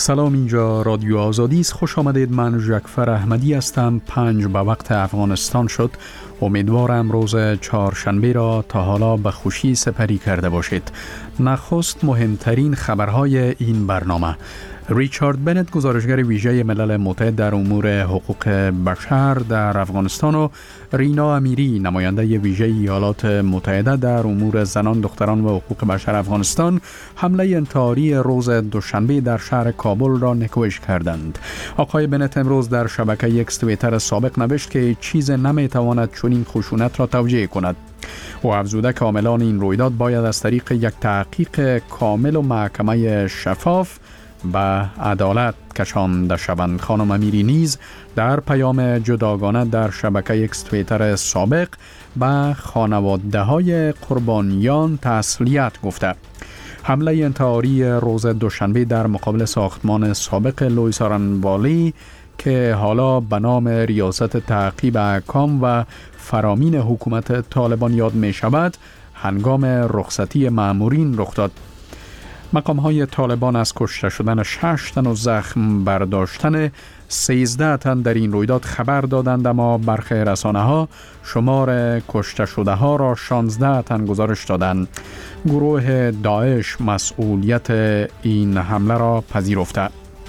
سلام، اینجا رادیو آزادی است. خوش آمدید. من جعفر احمدی هستم. 5 به وقت افغانستان شد. امیدوارم روز چهارشنبه را تا حالا به خوشی سپری کرده باشید. نخست مهمترین خبرهای این برنامه. ریچارد بنت، گزارشگر ویژه ملل متحد در امور حقوق بشر در افغانستان، و رینا امیری، نماینده ویژه ایالات متحده در امور زنان، دختران و حقوق بشر افغانستان، حمله انتحاری روز دوشنبه در شهر کابل را نکوش کردند. آقای بنت امروز در شبکه ایکس توییتر سابق نوشت که چیز نمیتواند چنین خشونت را توجیه کند. و افزوده که عاملان این رویداد باید از طریق یک تحقیق کامل و محکمه شفاف به عدالت کشانده شوند. خانم امیری نیز در پیام جداگانه در شبکه ایکس توییتر سابق به خانواده های قربانیان تسلیت گفته. حمله انتحاری روز دوشنبه در مقابل ساختمان سابق لوئیس آرنوالی که حالا به نام ریاست تعقیب احکام و فرامین حکومت طالبان یاد می شود، هنگام رخصتی مامورین رخ داد. مقام‌های طالبان از کشته شدن 6 تن و زخم برداشتن 13 تن در این رویداد خبر دادند، اما برخی رسانه‌ها شمار کشته شده ها را 16 تن گزارش دادند. گروه داعش مسئولیت این حمله را پذیرفته.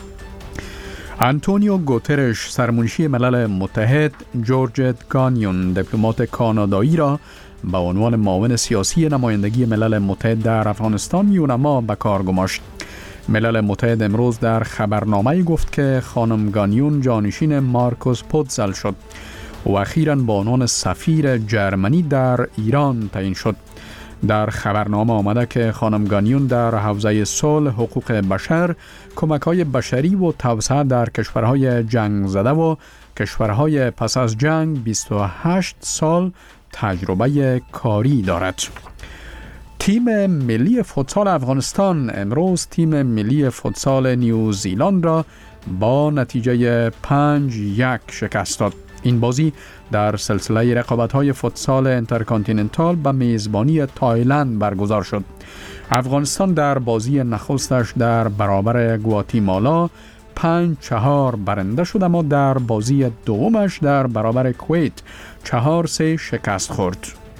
آنتونیو گوترش، سرمنشی ملل متحد، جورج گانیون، دیپلمات کانادایی، را به عنوان معاون سیاسی نمایندگی ملل متحد در افغانستان یونما به کار گماشت. ملل متحد امروز در خبرنامه‌ای گفت که خانم گانیون جانشین مارکوس پوتزل شد و اخیراً به عنوان سفیر جرمنی در ایران تعیین شد. در خبرنامه آمده که خانم گانیون در حوزه صلح، حقوق بشر، کمک‌های بشری و توسعه در کشورهای جنگ زده و کشورهای پس از جنگ 28 سال تجربه کاری دارد. تیم ملی فوتسال افغانستان امروز تیم ملی فوتسال نیوزیلند را با نتیجه 5-1 شکست داد. این بازی در سلسله رقابت‌های فوتسال انترکانتیننتال به میزبانی تایلند برگزار شد. افغانستان در بازی نخستش در برابر گواتیمالا 5-4 برنده شد، اما در بازی دومش در برابر کویت 4-3 شکست خورد.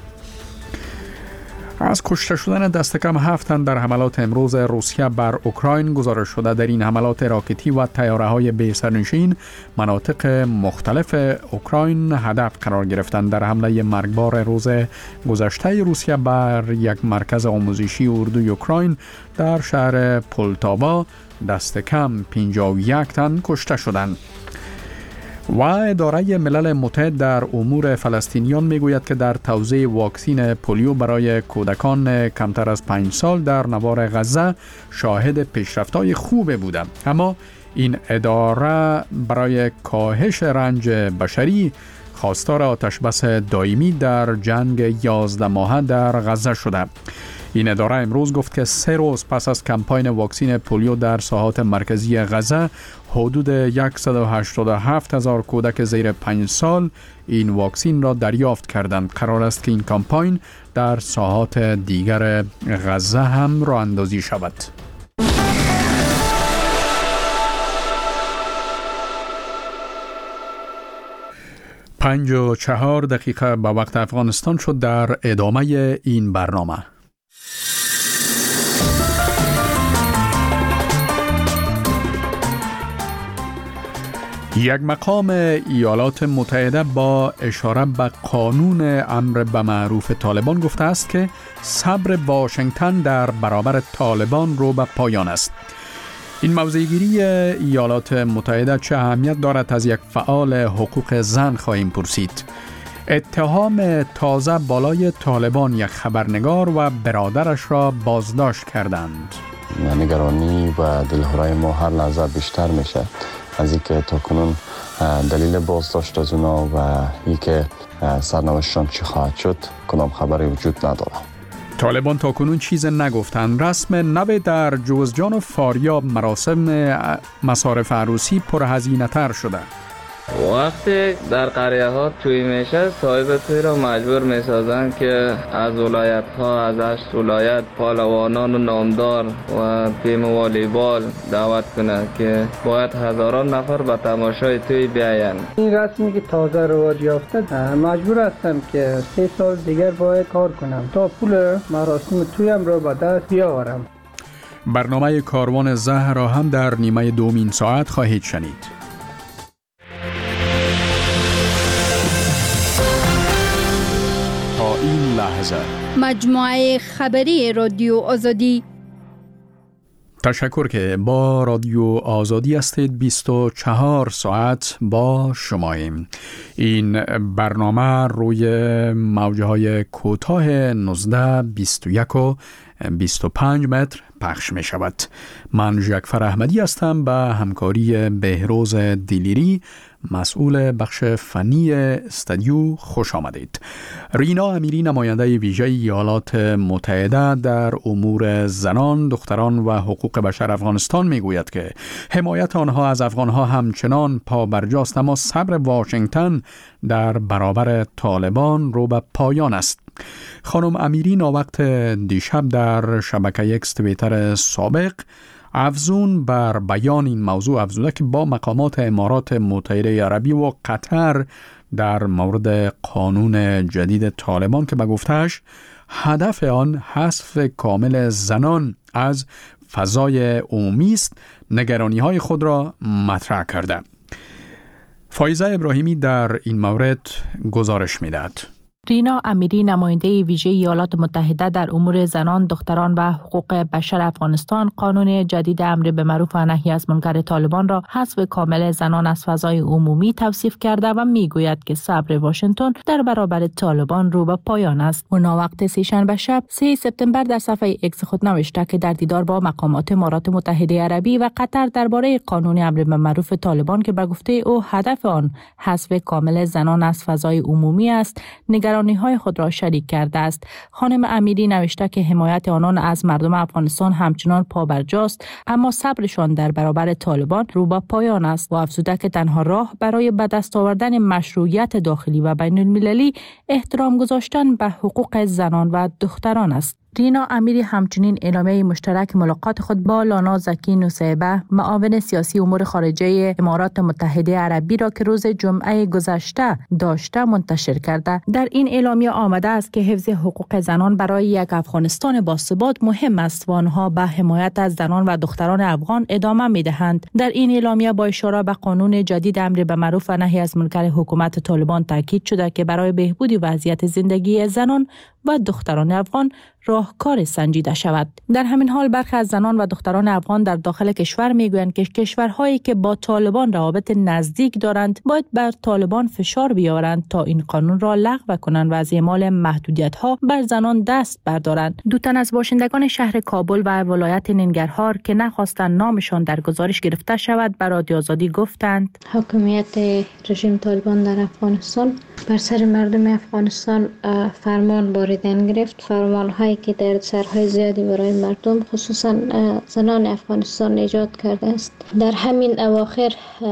از کشته شدن دست کم 7 تن در حملات امروز روسیه بر اوکراین گزارش شده. در این حملات راکتی و طیاره‌های بی سرنشین مناطق مختلف اوکراین هدف قرار گرفتند. در حمله مرگبار روز گذشته روسیه بر یک مرکز آموزشی اردوی اوکراین در شهر پولتاوا دست کم 51 تن کشته شدند. و اداره ملل متحد در امور فلسطینیان میگوید که در توزیع واکسین پولیو برای کودکان کمتر از 5 سال در نوار غزه شاهد پیشرفت‌های خوب بوده، اما این اداره برای کاهش رنج بشری خواستار آتشبس دائمی در جنگ 11 ماهه در غزه شده. این اداره امروز گفت که 3 روز پس از کمپاین واکسین پولیو در ساحات مرکزی غزه، حدود 187,000 کودک زیر 5 سال این واکسین را دریافت کردند. قرار است که این کمپاین در ساحات دیگر غزه هم راه اندازی شود. 5:04 به وقت افغانستان شد. در ادامه این برنامه یک مقام ایالات متحده با اشاره به قانون امر به معروف طالبان گفته است که صبر واشنگتن در برابر طالبان رو به پایان است. این موضع‌گیری ایالات متحده چه اهمیت دارد؟ از یک فعال حقوق زن خواهیم پرسید. اتهام تازه بالای طالبان، یک خبرنگار و برادرش را بازداشت کردند. نگرانی و دلهرای ما هر لحظه بیشتر میشه از اینکه تاکنون دلیل بازداشت از اونا و اینکه سرنوشتشان چی خواهد شد کدام خبری وجود نداره. طالبان تاکنون چیز نگفتند. رسم نو در جوزجان و فاریاب، مراسم مصارف عروسی پرهزینه تر شده. وقتی در قریه ها توی میشه صاحب توی را مجبور میسازن که از ولایت ها از 8 ولایت پهلوانان و نامدار و تیم والیبال دعوت کنه که باید هزاران نفر به تماشای توی بیاین. این رسمی که تازه رواج یافته مجبور هستم که 3 سال دیگر باید کار کنم تا پول مراسم تویم را به دست بیاورم. برنامه کاروان زهر را هم در نیمه دومین ساعت خواهید شنید. تا این لحظه مجموعه خبری رادیو آزادی. تشکر که با رادیو آزادی هستید. 24 ساعت با شماییم. این برنامه روی موجه های کوتاه 19 21 و 25 متر پخش می شود. من جعفر احمدی هستم به همکاری بهروز دیلیری مسئول بخش فنی استودیو خوش آمدید. رینا امیری نماینده ویژه ایالات متحده در امور زنان، دختران و حقوق بشر افغانستان می گوید که حمایت آنها از افغانها همچنان پابرجاست، اما صبر واشنگتن در برابر طالبان رو به پایان است. خانم امیری ناوقت دیشب در شبکه اکس توییتر سابق افزون بر بیان این موضوع افزوده که با مقامات امارات متحده عربی و قطر در مورد قانون جدید طالبان که به گفتهش هدف آن حذف کامل زنان از فضای عمومی است، نگرانی‌های خود را مطرح کرده. فایزه ابراهیمی در این مورد گزارش می‌دهد. رینا امیری نماینده ویژه ایالات متحده در امور زنان، دختران و حقوق بشر افغانستان قانون جدید امر به معروف و نهی از منکر طالبان را حذف کامل زنان از فضای عمومی توصیف کرده و میگوید که صبر واشنگتن در برابر طالبان رو به پایان است. او ناوقت سه‌شنبه شب 3 سپتامبر در صفحه اکس خود نوشته که در دیدار با مقامات امارات متحده عربی و قطر درباره قانون امر به معروف طالبان که به گفته او هدف آن حذف کامل زنان از فضای عمومی است، نگرانی‌های خود را شریک کرده است. خانم امیری نوشته که حمایت آنان از مردم افغانستان همچنان پابرجاست، اما صبرشان در برابر طالبان رو به پایان است و افزوده که تنها راه برای به دست آوردن مشروعیت داخلی و بین المللی احترام گذاشتن به حقوق زنان و دختران است. رینا امیری همچنین اعلامیه مشترک ملاقات خود با لانا زکی نوسیبه معاون سیاسی امور خارجه امارات متحده عربی را که روز جمعه گذشته داشته منتشر کرده. در این اعلامیه آمده است که حفظ حقوق زنان برای یک افغانستان باثبات مهم است و آنها به حمایت از زنان و دختران افغان ادامه می‌دهند. در این اعلامیه با اشاره به قانون جدید امر به معروف و نهی از منکر حکومت طالبان تاکید شده که برای بهبود وضعیت زندگی زنان و دختران افغان راهکار سنجیده شود. در همین حال برخی از زنان و دختران افغان در داخل کشور میگویند که کشورهایی که با طالبان روابط نزدیک دارند باید بر طالبان فشار بیاورند تا این قانون را لغو کنند و از اعمال محدودیت‌ها بر زنان دست بردارند. دو تن از باشندگان شهر کابل و ولایت ننگرهار که نخواستند نامشان در گزارش گرفته شود بر رادیو آزادی گفتند حاکمیت رژیم طالبان در افغانستان بر سر مردم افغانستان فرمان باریدن گرفت، فرمان‌های که در سرهای زیادی برای مردم خصوصا زنان افغانستان ایجاد کرده است. در همین اواخر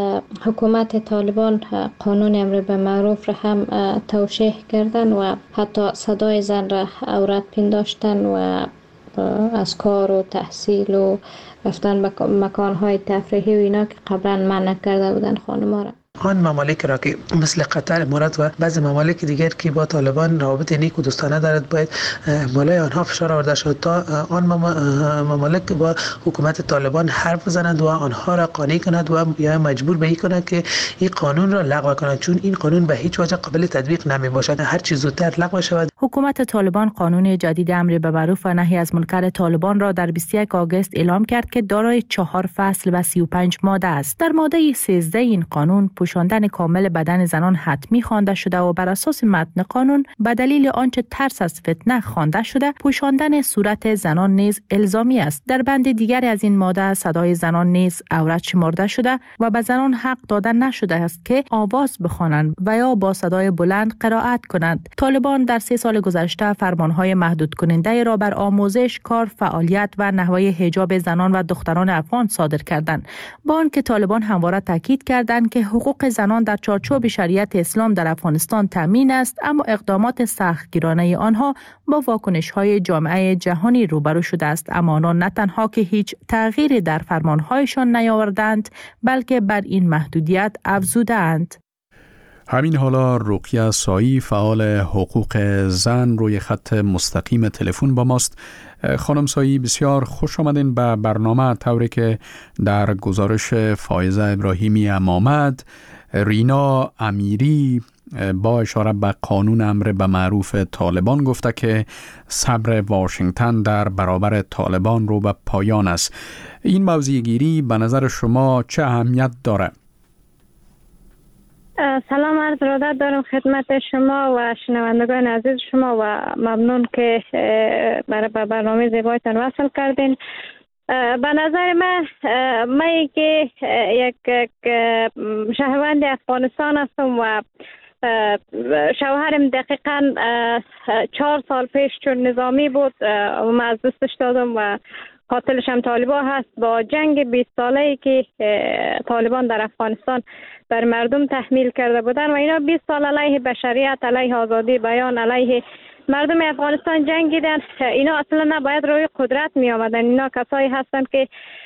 حکومت طالبان قانون امر به معروف را هم توشیح کردن و حتی صدای زن را عورت پنداشتن و از کار و تحصیل و رفتن به مکانهای تفریحی و اینا که قبلا منع کرده بودن خانم‌ها را. آن ممالک را که مثل قطر، امارات و بعضی ممالک دیگر که با طالبان روابط نیک و دوستانه دارد باید مولای آنها فشار آورده شد تا آن ممالک با حکومت طالبان حرف بزنند و آنها را قانع کند و یا مجبور به این کند که این قانون را لغو کنند، چون این قانون به هیچ وجه قابل تطبیق نمی باشد. هر چیز زودتر لغو شود. حکومت طالبان قانون جدید امر به معروف و نهی از منکر طالبان را در 21 آگوست اعلام کرد که دارای 4 فصل و 35 ماده است. در ماده 13 این قانون پوشاندن کامل بدن زنان حتمی خوانده شده و بر اساس متن قانون به دلیل آنچه ترس از فتنه خوانده شده پوشاندن صورت زنان نیز الزامی است. در بند دیگری از این ماده صدای زنان نیز عورت شمرده شده و به زنان حق داده نشده است که آواز بخوانند و یا با صدای بلند قرائت کنند. طالبان در 3 سال گذشته فرمانهای محدود کننده را بر آموزش، کار، فعالیت و نحوه حجاب زنان و دختران افغان صادر کردند. با آنکه طالبان همواره تاکید کردند که حقوق حقوق زنان در چارچوب شریعت اسلام در افغانستان تامین است، اما اقدامات سختگیرانه آنها با واکنش‌های جامعه جهانی روبرو شده است. اما آنها نه تنها که هیچ تغییری در فرمانهایشان نیاوردند، بلکه بر این محدودیت افزودند. همین حالا رقیه سایی فعال حقوق زن روی خط مستقیم تلفن با ماست. خانم سایی بسیار خوش آمدین به برنامه. طوری که در گزارش فائزه ابراهیمی آمد، رینا امیری با اشاره به قانون امر به معروف طالبان گفته که صبر واشنگتن در برابر طالبان رو به پایان است. این موضوع گیری به نظر شما چه اهمیت داره؟ سلام عرض ارادت دارم خدمت شما و شنوندگان عزیز شما و ممنون که برای برنامه زیبایتان وصل کردین. به نظر من که یک شهروند افغانستان هستم و شوهرم دقیقاً 4 سال پیش چون نظامی بود و من از دستش دادم و قاتلش هم طالبان هست. با جنگ 20 ساله‌ای که طالبان در افغانستان بر مردم تحمیل کرده بودن و اینا 20 سال علیه بشریت، علیه آزادی بیان، علیه مردم افغانستان جنگیدن. اینا اصلا نباید روی قدرت می آمدن. اینا کسایی هستن که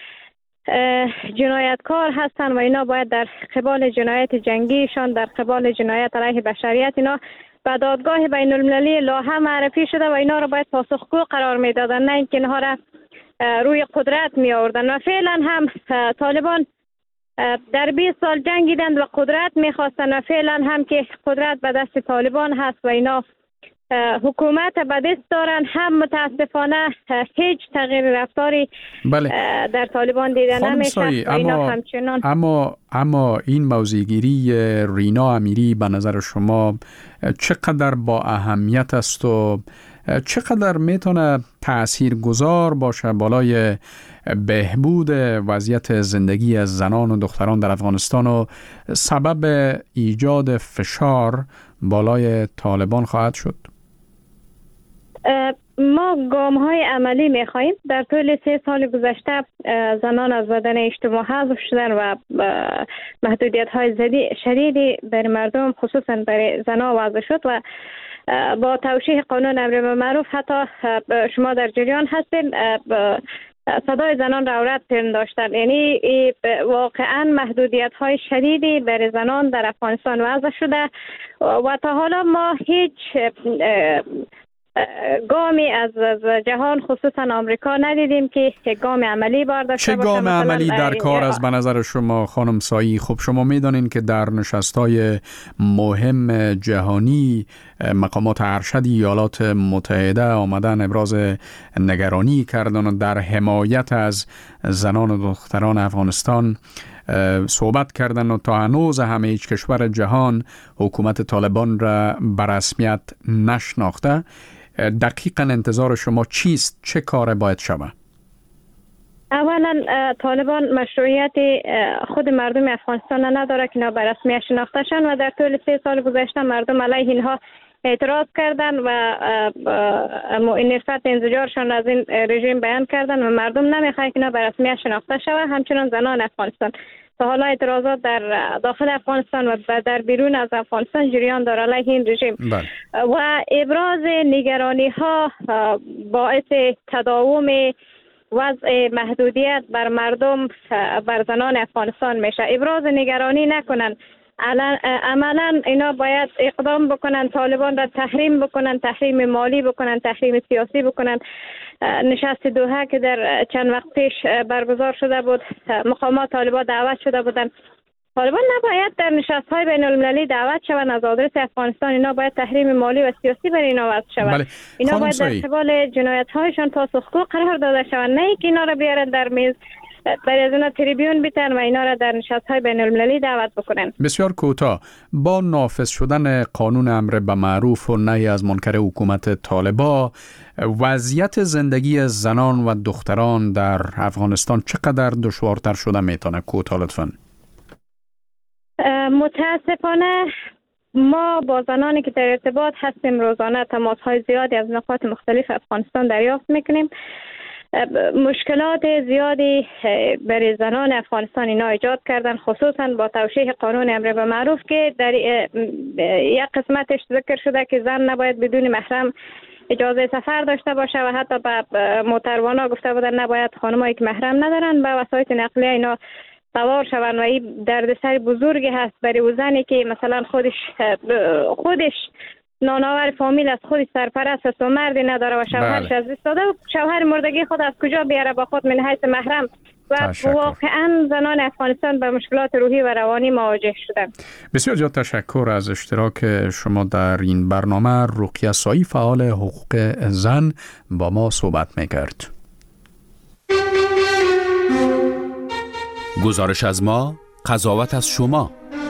جنایتکار هستن و اینا باید در قبال جنایت جنگیشان، در قبال جنایت علیه بشریت، اینا به دادگاه بین المللی لاهه معرفی شده و اینا رو باید پاسخگو قرار می دادن، نه اینکه اینها را روی قدرت می آوردن. و فعلا هم طالبان در 20 سال جنگیدند و قدرت می خواستن و فعلا هم که قدرت به دست طالبان هست و اینا حکومت به دست دارن، هم متاسفانه هیچ تغییر رفتاری در طالبان دیده نمیشه. اما این موضوعگیری رینا امیری به نظر شما چقدر با اهمیت است و چقدر میتونه تاثیرگذار باشه بالای بهبود وضعیت زندگی از زنان و دختران در افغانستان و سبب ایجاد فشار بالای طالبان خواهد شد؟ ما گام‌های عملی می‌خواهیم. در طول 3 سال گذشته زنان از بدن اجتماع حذف شدن و محدودیت‌های شدیدی بر مردم خصوصا برای زنان وضع شد و با توشیح قانون امر به معروف حتی شما در جریان هستین صدای زنان رعایت پنداشتن. یعنی واقعا محدودیت‌های شدیدی برای زنان در افغانستان وضع شده و تا حالا ما هیچ گامی از جهان خصوصا آمریکا ندیدیم که گام عملی برداشته باشه. چه گام عملی در کار است به نظر شما خانم سایی؟ خب شما میدانین که در نشست‌های مهم جهانی مقامات ارشد ایالات متحده آمدن ابراز نگرانی کردن و در حمایت از زنان و دختران افغانستان صحبت کردن و تا هنوز همه هیچ کشور جهان حکومت طالبان را به رسمیت نشناخته. دقیقاً انتظار شما چیست؟ چه کار باید شود؟ اولا طالبان مشروعیت خود مردم افغانستان نداره که اینا به رسمیت شناخته شن و در طول 3 سال گذشته مردم علیه اینها اعتراض کردن و نفرت انزجارشان از این رژیم بیان کردن و مردم نمیخواد که اینا به رسمیت شناخته شود. همچنان زنان افغانستان تا حالا اعتراضات در داخل افغانستان و در بیرون از افغانستان جریان داره علیه این رژیم و ابراز نگرانی ها باعث تداوم وضع محدودیت بر مردم بر زنان افغانستان میشه. ابراز نگرانی نکنن، عملا اینا باید اقدام بکنن، طالبان را تحریم بکنن، تحریم مالی بکنن، تحریم سیاسی بکنن. نشست دوحه که در چند وقت پیش برگزار شده بود، مقامات طالبان دعوت شده بودن. طالبان نباید در نشست‌های بین المللی دعوت شوند از آدرس افغانستان. اینا باید تحریم مالی و سیاسی بر اینا وضع شود. اینا باید در قبال جنایت‌هایشان پاسخگو قرار داده شوند، نه اینکه اینا را بیارن در میز برای از اونا تریبیون بیتن و اینا را در نشست‌های بین المللی دعوت بکنن. بسیار کوتاه، با نافذ شدن قانون امر به معروف و نهی از منکر حکومت طالبان، وضعیت زندگی زنان و دختران در افغانستان چقدر دشوارتر شده میتونه؟ کوتاه لطفاً. متاسفانه ما با زنانی که در ارتباط هستیم روزانه تماس‌های زیادی از نقاط مختلف افغانستان دریافت میکنیم. مشکلات زیادی برای زنان افغانستان اینا ایجاد کردن، خصوصا با توشیح قانون امر بالمعروف که در یک قسمتش ذکر شده که زن نباید بدون محرم اجازه سفر داشته باشه و حتی به موتروانا گفته بودن نباید خانمایی که محرم ندارن به وسایط نقلیه اینا سوار شوند و این دردسر بزرگی هست برای او زنی که مثلا خودش نانآور فامیل از خودش سرپرست است و مردی نداره و شوهرش از دست داده و شوهر مردگی خود از کجا بیاره با خود من حیث محرم و واقعا زنان افغانستان به مشکلات روحی و روانی مواجه شدن. بسیار زیاد تشکر از اشتراک شما در این برنامه. رقیه سایی فعال حقوق زن با ما صحبت میکرد. گزارش از ما، قضاوت از شما.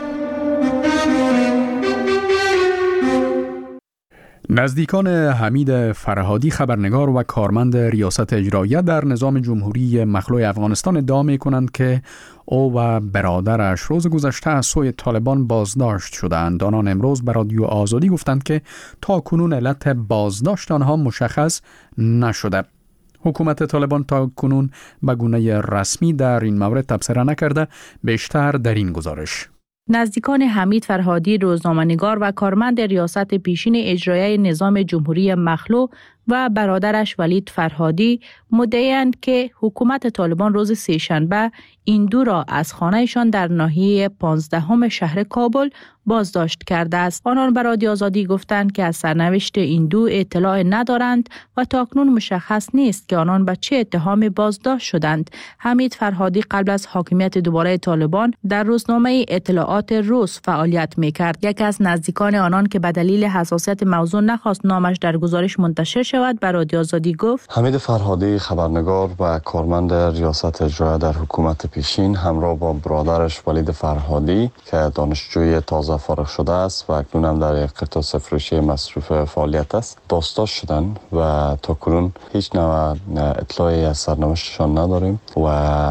نزدیکان حمید فرهادی خبرنگار و کارمند ریاست اجراییه در نظام جمهوری مخلوع افغانستان ادعا می‌کنند که او و برادرش روز گذشته از سوی طالبان بازداشت شدند. آنان امروز به رادیو آزادی گفتند که تا کنون علت بازداشت آنها مشخص نشده. حکومت طالبان تا کنون به گونه رسمی در این مورد تبصره نکرده. بیشتر در این گزارش. نزدیکان حمید فرهادی روزنامه‌نگار و کارمند ریاست پیشین اجرایی نظام جمهوری مخلوع و برادرش ولید فرهادی مدعی‌اند که حکومت طالبان روز سه‌شنبه این دو را از خانه‌شان در ناحیه 15 شهر کابل بازداشت کرده است. آنان به رادیو آزادی گفتند که از سرنوشت این دو اطلاع ندارند و تاکنون مشخص نیست که آنان به چه اتهامی بازداشت شدند. حمید فرهادی قبل از حاکمیت دوباره طالبان در روزنامه اطلاعات روز فعالیت می‌کرد. یکی از نزدیکان آنان که به دلیل حساسیت موضوع نخواست نامش در گزارش منتشر شود به رادیو آزادی گفت: حمید فرهادی خبرنگار و کارمند ریاست اجرایی در حکومت پیشین همراه با برادرش ولید فرهادی که دانشجوی تازه فارغ شده است و اکنون هم در یک قطاع فروشی مصروف فعالیت است بازداشت شدند و تا کنون هیچ نوع اطلاعی از سرنوشتشان نداریم و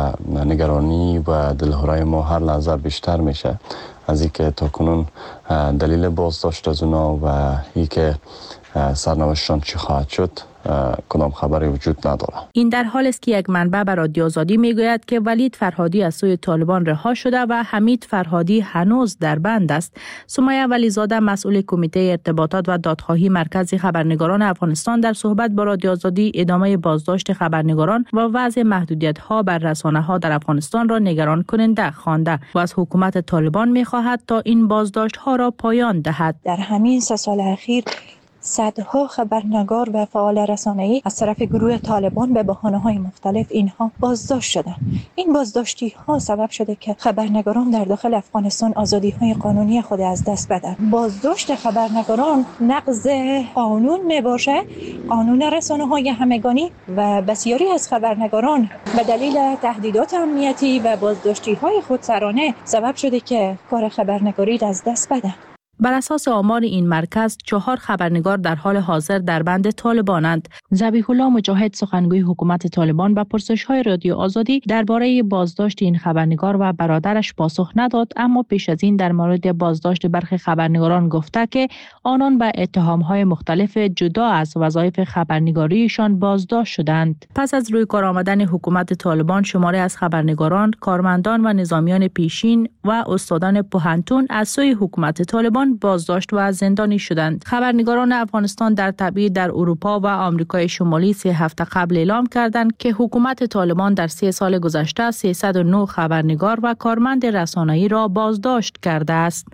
نگرانی و دلهره ما هر لحظه بیشتر میشه از اینکه تا کنون دلیل بازداشت از اونا و اینکه سرنوشتشان چی خواهد شد کدام خبری وجود نداره. این در حال است که یک منبع به رادیو آزادی میگوید که ولید فرهادی از سوی طالبان رها شده و حمید فرهادی هنوز در بند است. سمیه ولیزاده مسئول کمیته ارتباطات و دادخواهی مرکز خبرنگاران افغانستان در صحبت با رادیو آزادی ادامه بازداشت خبرنگاران و وضع محدودیت‌ها بر رسانه‌ها در افغانستان را نگران کننده خوانده و از حکومت طالبان می‌خواهد تا این بازداشت‌ها را پایان دهد. در همین 3 سال اخیر صدها خبرنگار و فعال رسانه‌ای از طرف گروه طالبان به بهانه‌های مختلف اینها بازداشت شدند. این بازداشتی‌ها سبب شده که خبرنگاران در داخل افغانستان آزادی‌های قانونی خود از دست بدن. بازداشت خبرنگاران نقض قانون میباشه، قانون رسانه‌های همگانی و بسیاری از خبرنگاران به دلیل تهدیدات امنیتی و بازداشتی‌های خودسرانه سبب شده که کار خبرنگاری از دست بدن. بر اساس آمار این مرکز 4 خبرنگار در حال حاضر در بند طالبانند. ذبیح الله مجاهد سخنگوی حکومت طالبان به پرسش‌های رادیو آزادی درباره بازداشت این خبرنگار و برادرش پاسخ نداد، اما پیش از این در مورد بازداشت برخی خبرنگاران گفته که آنان به اتهام‌های مختلف جدا از وظایف خبرنگاریشان بازداشت شدند. پس از روی کار آمدن حکومت طالبان شماری از خبرنگاران، کارمندان و نظامیان پیشین و استادان پوهنتون از سوی حکومت طالبان بازداشت و زندانی شدند. خبرنگاران افغانستان در تبعید در اروپا و آمریکای شمالی 3 هفته قبل اعلام کردند که حکومت طالبان در 3 سال گذشته 309 خبرنگار و کارمند رسانه‌ای را بازداشت کرده است.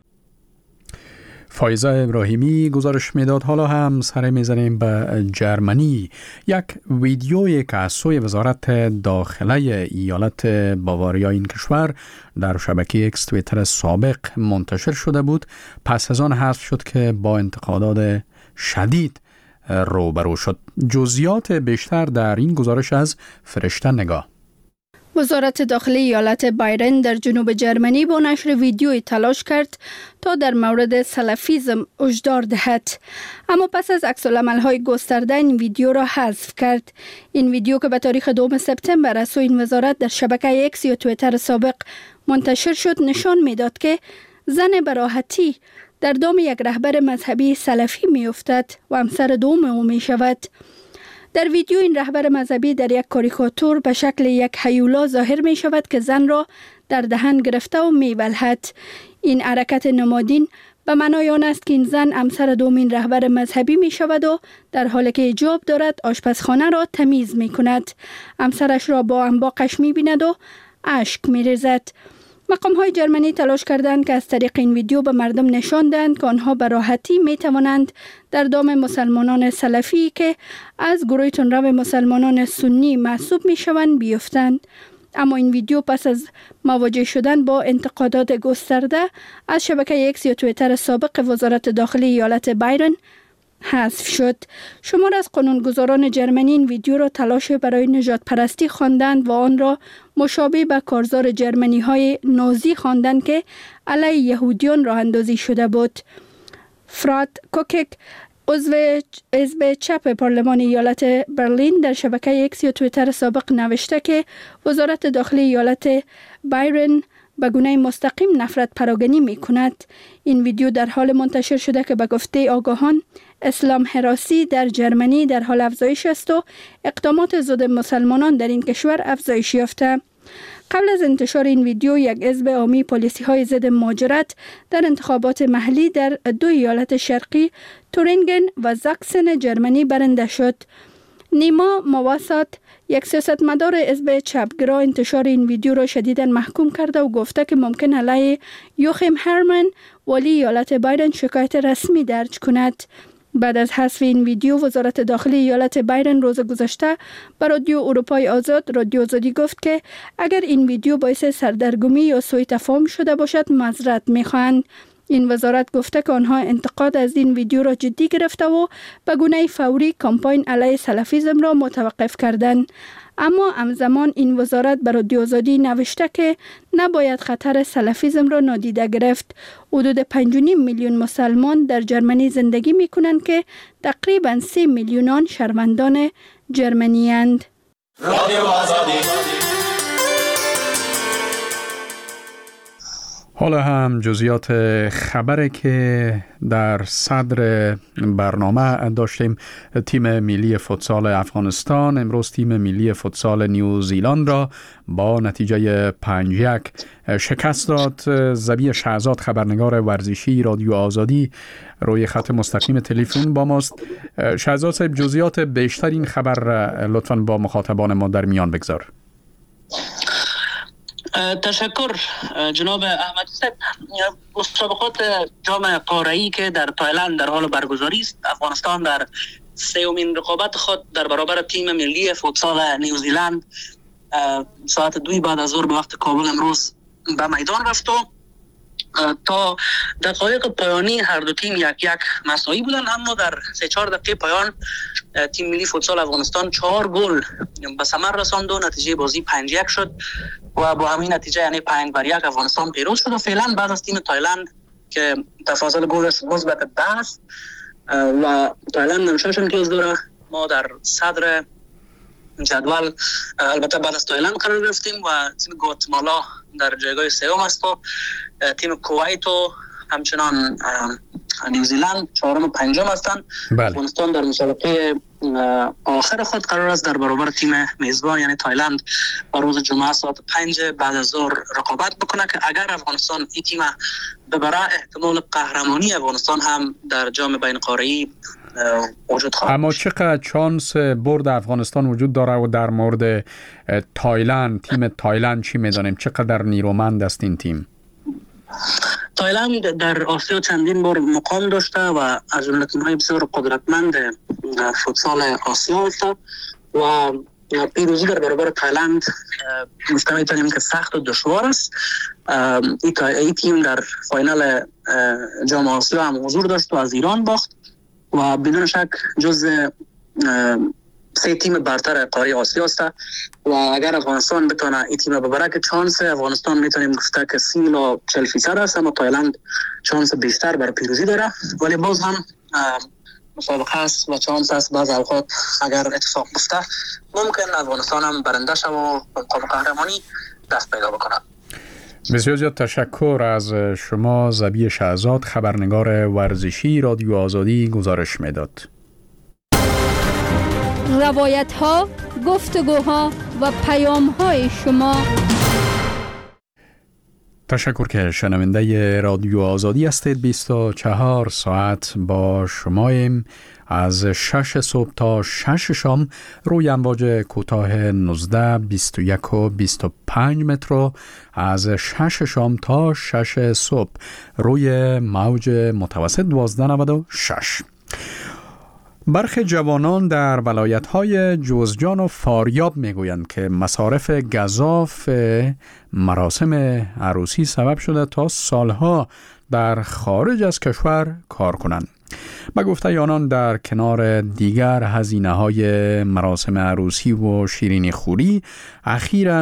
فایزه ابراهیمی گزارش میداد. حالا هم سر میزنیم به جرمنی. یک ویدیویی که از سوی وزارت داخله ایالت باواریا این کشور در شبکه اکس توییتر سابق منتشر شده بود پس از آن حذف شد که با انتقادات شدید روبرو شد. جزئیات بیشتر در این گزارش از فرشته نگاه. وزارت داخلی ایالت بایرن در جنوب جرمنی با نشر ویدیوی تلاش کرد تا در مورد سلفیزم هشدار دهد، اما پس از عکس‌العمل‌های گسترده این ویدیو را حذف کرد. این ویدیو که به تاریخ 2 سپتامبر از سوی این وزارت در شبکه اکس یا توییتر سابق منتشر شد نشان می‌داد که زن به راحتی در دام یک رهبر مذهبی سلفی می‌افتد و همسر دوم او می‌شود. در ویدیو این رهبر مذهبی در یک کاریکاتور به شکل یک هیولا ظاهر می شود که زن را در دهن گرفته و می بلعد. این حرکت نمادین به معنای آن است که این زن همسر دومین رهبر مذهبی می شود و در حالی که حجاب دارد آشپزخانه را تمیز می کند. همسرش را با انباقش می بیند و اشک می ریزد. مقام های جرمنی تلاش کردند که از طریق این ویدیو به مردم نشان دهند که آنها به راحتی می توانند در دام مسلمانان سلفی که از گروه تندرو مسلمانان سنی محسوب می شوند بیفتند. اما این ویدیو پس از مواجه شدن با انتقادات گسترده از شبکه ایکس یا توییتر سابق وزارت داخلی ایالت بایرن حذف شد. شمار از قانونگذاران جرمنی این ویدیو را تلاش برای نژاد پرستی خواندند و آن را مشابه به کارزار جرمنی های نازی خواندند که علیه یهودیان راه اندازی شده بود. فراد کوکک، عضو حزب چپ پارلمان ایالت برلین، در شبکه ایکس یا توییتر سابق نوشته که وزارت داخلی ایالت بایرن به گونه مستقیم نفرت پراگنی می کند. این ویدیو در حال منتشر شده که به گفته آگاهان اسلام هراسی در جرمنی در حال افزایش است و اقدامات ضد مسلمانان در این کشور افزایش یافته. قبل از انتشار این ویدیو یک حزب عامی پلیسی های ضد مهاجرت در انتخابات محلی در 2 ایالت شرقی تورینگن و زاکسن جرمنی برنده شد. نیما مواسات، یک سیاستمدار حزب چپگرا، انتشار این ویدیو را شدیداً محکوم کرده و گفته که ممکن علیه یوخیم هرمن والی ایالت بایرن شکایت رسمی درج کند. بعد از حذف این ویدیو وزارت داخلی ایالت بایرن روز گذشته به رادیو اروپای آزاد رادیو آزادی گفت که اگر این ویدیو باعث سردرگمی یا سوء تفاهم شده باشد معذرت می‌خواهند. این وزارت گفته که آنها انتقاد از این ویدیو را جدی گرفته و به گونه فوری کمپاین علیه سلفیسم را متوقف کردند. اما همزمان این وزارت به رادیو آزادی نوشته که نباید خطر سلفیسم را نادیده گرفت. حدود 5.5 میلیون مسلمان در جرمنی زندگی می کنند که تقریباً 3 میلیون شهروندان جرمنی اند. رادیو آزادی. حالا هم جزئیات خبره که در صدر برنامه داشتیم. تیم ملی فوتسال افغانستان امروز تیم ملی فوتسال نیوزیلند را با نتیجه 5-1 شکست داد. زبی شهزاد، خبرنگار ورزشی رادیو آزادی، روی خط مستقیم تلفن با ماست. شهزاد صاحب، جزئیات بیشتر این خبر لطفاً با مخاطبان ما در میان بگذار. تشکر جناب احمدی صاحب. مسابقات جام قاره‌ای که در تایلند در حال برگزاری است، افغانستان در 3مین رقابت خود در برابر تیم ملی فوتسال نیوزیلند ساعت 2 بعد از ظهر به وقت کابل امروز به میدان رفت و تا دقایق پایانی هر دو تیم 1-1 مساوی بودند، اما در 3-4 دقیقه پایان تیم ملی فوتسال افغانستان 4 گل به ثمر رساند و نتیجه بازی 5-1 شد و با همین نتیجه یعنی 5-1 افغانستان پیروز شد و فعلا بعد از تیم تایلند که تفاضل گلش مثبت 10 است و تایلند 6 امتیاز داره، ما در صدر جدول البته بعد از تایلند قرار گرفتیم و تیم گواتمالا در جایگاه سوم است و تیم کویت و همچنان نیوزیلند 4م و 5م هستند. افغانستان در مسابقه آخر خود قرار است در برابر تیم میزبان یعنی تایلند با روز جمعه ساعت 5 بعد از ظهر رقابت بکنه که اگر افغانستان این تیم ببره احتمال قهرمانی افغانستان هم در جام بین قاره‌ای وجود خواهد. اما چقدر چانس برد افغانستان وجود داره و در مورد تایلند، تیم تایلند چی میدانیم؟ چقدر نیرومند است این تیم؟ تایلند در آسیا چندین بار مقام داشته و از جمله تیم‌های بسیار قدرتمند فوتسال آسیا است و پیروزی در برابر تایلند مستمع تانیم که سخت و دشوار است. این تیم در فاینال جام آسیا هم حضور داشت و از ایران باخت و بدون شک جز 3 تیم برتر قاره آسیا است و اگر افغانستان بتونه این تیم ببره که چانس افغانستان میتونیم گفته که 30-40% است، اما تایلند چانس بیشتر برای پیروزی داره، ولی باز هم مسابقه است و چانس است بعض اوقات اگر اتفاق بیفته ممکن افغانستان هم برنده شه و مقام قهرمانی دست پیدا بکنه. بسیار زیاد تشکر از شما. زبی شهزاد، خبرنگار ورزشی رادیو آزادی، گزارش میداد. روایت ها، گفتگوها و پیام های شما. تشکر که شنونده رادیو آزادی هستید. 24 ساعت با شماییم از 6 صبح تا 6 شام روی امواج کوتاه 19 21 و 25 متر، از 6 شام تا 6 صبح روی موج متوسط 1296. برخی جوانان در ولایت‌های جوزجان و فاریاب میگویند که مصارف گزاف مراسم عروسی سبب شده تا سالها در خارج از کشور کار کنند. به گفته آنان در کنار دیگر هزینه‌های مراسم عروسی و شیرینی خوری، اخیراً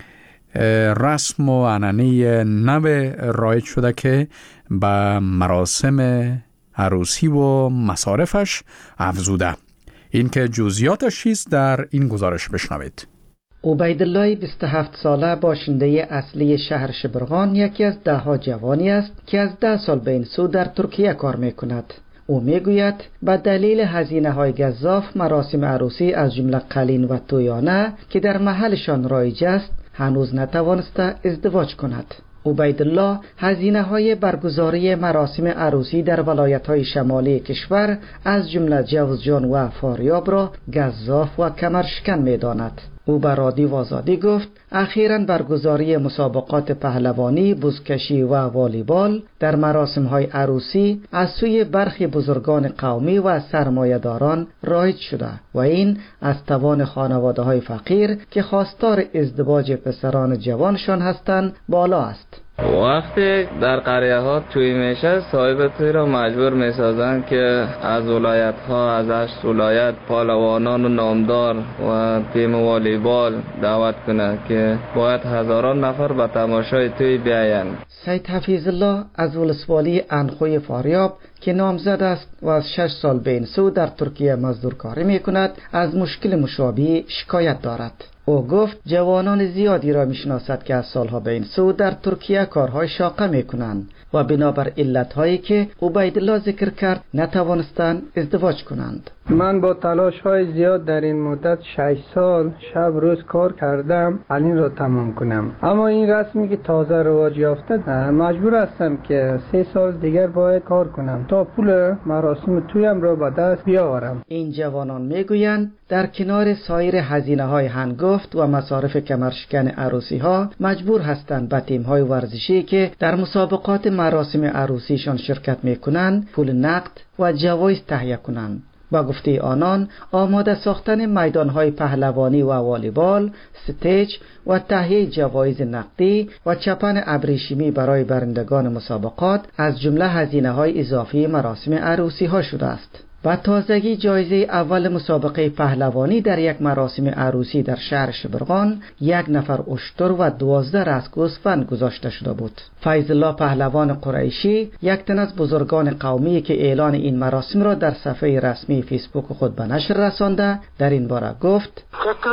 رسم و عنعنه نو رایج شده که به مراسم عروسی و مصارفش افزوده. این که جزئیاتش چیست در این گزارش بشنوید. عبیدالله 27 ساله باشنده اصلی شهر شبرغان یکی از 10 جوانی است که از 10 سال به این سو در ترکیه کار میکند. او میگوید به دلیل هزینه‌های گزاف مراسم عروسی از جمله قلین و تویانه که در محلشان رایج است هنوز نتوانسته ازدواج کند. عبیدالله هزینه‌های برگزاری مراسم عروسی در ولایت‌های شمالی کشور از جمله جوزجان و فاریاب را گزاف و کمرشکن می‌داند. او به رادیو آزادی گفت اخیراً برگزاری مسابقات پهلوانی، بزکشی و والیبال در مراسم‌های عروسی از سوی برخی بزرگان قومی و سرمایه‌داران رایج شده و این از توان خانواده‌های فقیر که خواستار ازدواج پسران جوانشان هستند بالا است. وقتی در قریه ها توی میشه صاحب توی را مجبور میسازن که از ولایت ها، از 8 ولایت پهلوانان و نامدار و تیم والیبال دعوت کنه که باید هزاران نفر به تماشای توی بیاین. سید حفیظ الله از ولسوالی انخوی فاریاب که نامزد است و از 6 سال به این سو در ترکیه مزدور کاری می کند از مشکل مشابه شکایت دارد. او گفت جوانان زیادی را میشناسد که از سالها به این سو در ترکیه کارهای شاقه میکنند و بنابر علتهایی که عبیدالله ذکر کرد نتوانستند ازدواج کنند. من با تلاش های زیاد در این مدت 6 سال شب روز کار کردم الان را تمام کنم، اما این رسمی که تازه رواج یافته مجبور هستم که 3 سال دیگر باید کار کنم تا پول مراسم تویم را به دست بیاورم. این جوانان میگویند در کنار سایر هزینه‌های هنگفت و مصارف کمرشکن عروسی ها مجبور هستند به تیم‌های ورزشی که در مسابقات مراسم عروسیشان شرکت میکنند پول نقد و جوایز تهیه کنند. با گفته آنان آماده ساختن میدان‌های پهلوانی و والیبال، ستیج و تهیه جوایز نقدی و چپن ابریشمی برای برندگان مسابقات از جمله هزینه‌های اضافی مراسم عروسی ها شده است. و تازگی جایزه اول مسابقه پهلوانی در یک مراسم عروسی در شهر شبرغان 1 نفر اشتر و 12 رأس گوسفند گذاشته شده بود. فیض الله پهلوان قریشی یک تن از بزرگان قومی که اعلان این مراسم را در صفحه رسمی فیسبوک خود به نشر رسانده در این باره گفت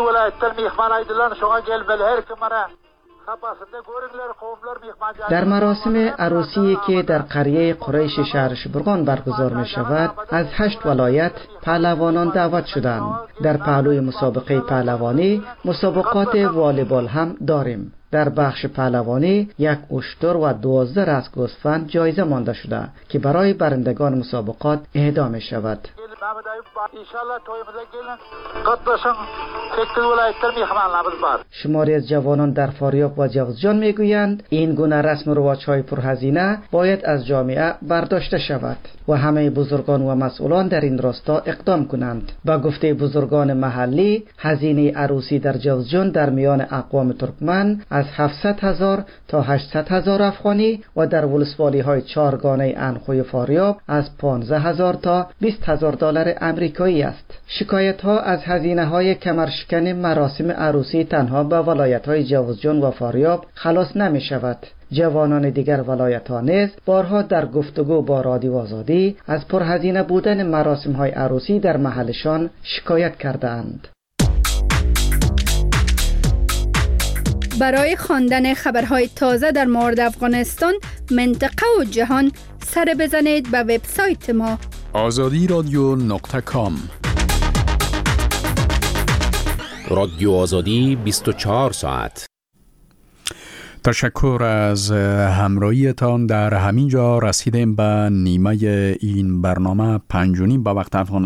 در مراسم عروسی که در قریه قریش شهر شبرغان برگزار می شود از 8 ولایت پهلوانان دعوت شدند. در پهلوی مسابقه پهلوانی مسابقات والیبال هم داریم. در بخش پهلوانی 1 اشتر و 12 رأس گوسفند جایزه مانده شده که برای برندگان مسابقات اهدا می شود. شماری از جوانان در فاریاب و جوزجان میگویند این گونه رسم و رواج‌های پرهزینه باید از جامعه برداشته شود و همه بزرگان و مسئولان در این راستا اقدام کنند. با گفته بزرگان محلی هزینه عروسی در جوزجان در میان اقوام ترکمن از 700,000 تا 800,000 افغانی و در ولسوالی‌های 4 گانه انخوی فاریاب از 15,000 تا 20,000 دلار امریکایی است. شکایت‌ها از هزینه‌های کمرشکن مراسم عروسی تنها به ولایت‌های جوزجان و فاریاب خلاص نمی‌شود. جوانان دیگر ولایت‌ها نیز بارها در گفتگو با رادیو آزادی از پرهزینه بودن مراسم‌های عروسی در محلشان شکایت کردند. برای خواندن خبرهای تازه در مورد افغانستان، منطقه و جهان سر بزنید به وبسایت ما azadi radio.com. رادیو آزادی 24 ساعت. تشکر از همراهیتان. در همین جا رسیدیم به نیمه این برنامه 5:30 به وقت افغانستان.